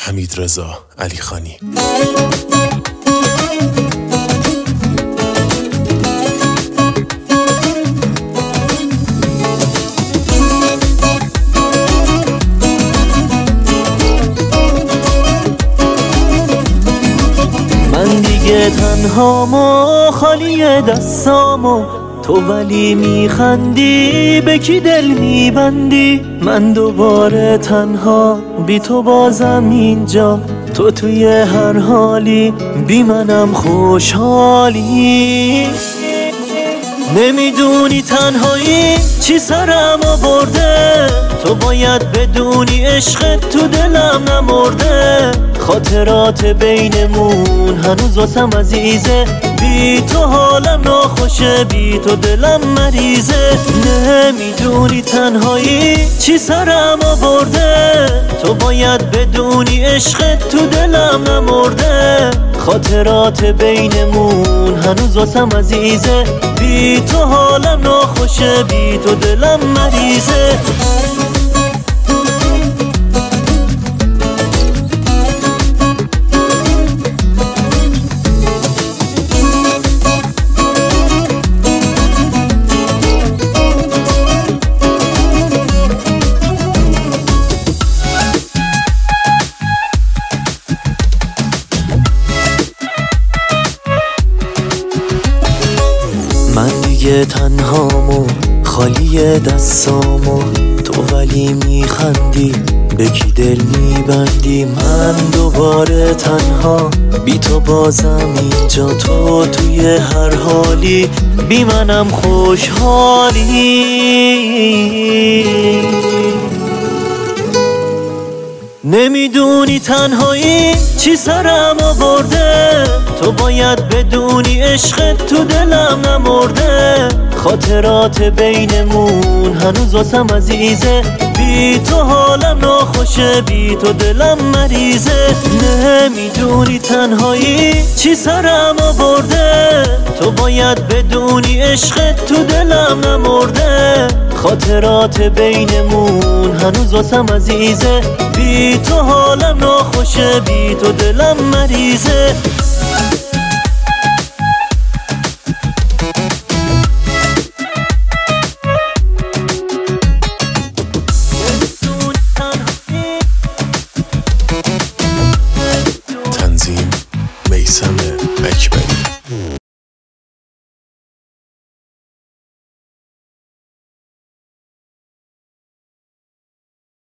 حمیدرضا علیخانی. من دیگه تنهامو خالی دستامو، تو ولی میخندی به کی دل میبندی؟ من دوباره تنها بی تو بازم اینجا، تو توی هر حالی بی منم خوشحالی. نمیدونی تنهایی چی سرم آورده، تو باید بدونی عشق تو دلم نمرده. خاطرات بینمون هنوز واسم عزیزه، بی تو حالم ناخوشه، بی تو دلم مریضه. نمیدونی تنهایی چی سرم آورده، تو باید بدونی عشق تو دلم نمرده. خاطرات بینمون هنوز واسم عزیزه، بی تو حالم ناخوشه، بی تو دلم مریضه. من دیگه تنهامو خالی دستامو، تو ولی میخندی به کی دل میبندی؟ من دوباره تنها بی تو بازم اینجا، تو توی هر حالی بی منم خوشحالی. نمیدونی تنهایی چی سرم آورده، تو باید بدونی عشق تو دلم نمرده. خاطرات بینمون هنوز واسم عزیزه، بی تو حالم ناخوشه، بی تو دلم مریضه. نمیدونی تنهایی چی سرم آورده، تو باید بدونی عشق تو دلم نمرده. خاطرات بینمون هنوز واسم عزیزه، بی تو حالم ناخوشه، بی تو دلم مریضه.